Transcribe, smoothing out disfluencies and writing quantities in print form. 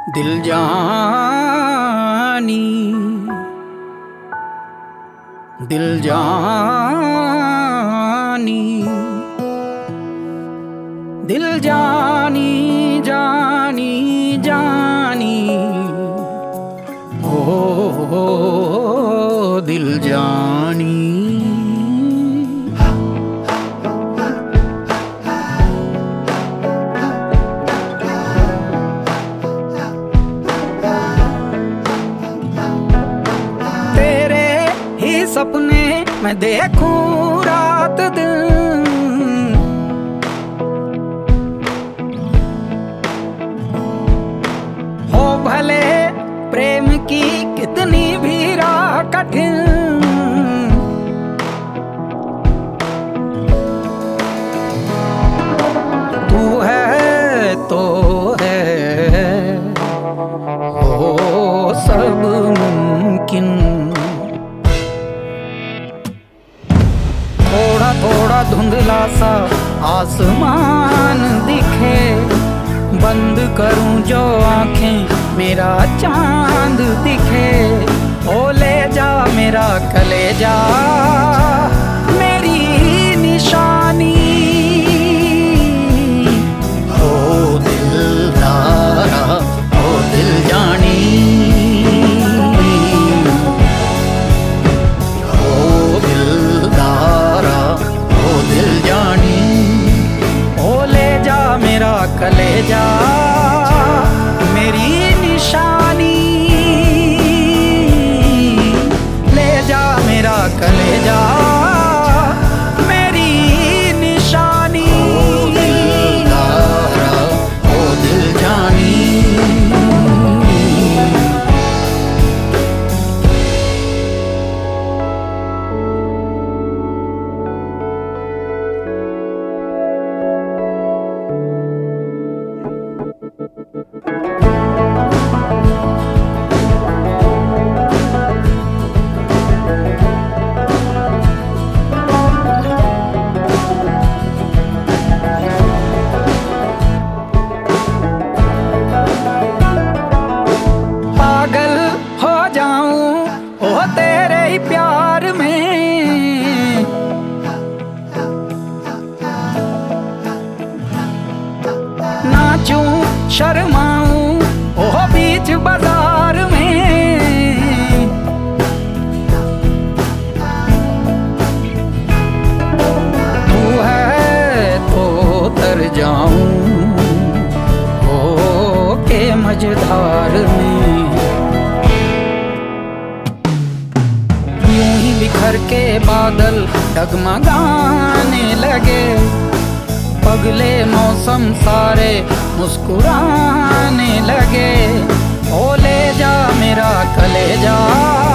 दिल जानी दिल जानी दिल जानी जानी जानी ओ दिल जानी। सपने मैं देखूं रात दिन, हो भले प्रेम की कितनी भी राह कठिन, तू है तो है हो सब मुमकिन। थोड़ा थोड़ा धुंधला सा आसमान दिखे, बंद करूं जो आंखें मेरा चांद दिखे। ओ ले जा मेरा कलेजा मेरी निशानी, ओ दिलदारा ओ दिल जानी, कलेजा मेरी निशानी, ले जा मेरा कलेजा मेरी निशानी, ओ दिल जानी। तेरे ही प्यार में नाचूं शर्माऊं ओ बीच बाजार में, तू है तो तर जाऊं हो के मझधार में। बिखर के बादल डगमगाने लगे, पगले मौसम सारे मुस्कुराने लगे। ओ ले जा मेरा कलेजा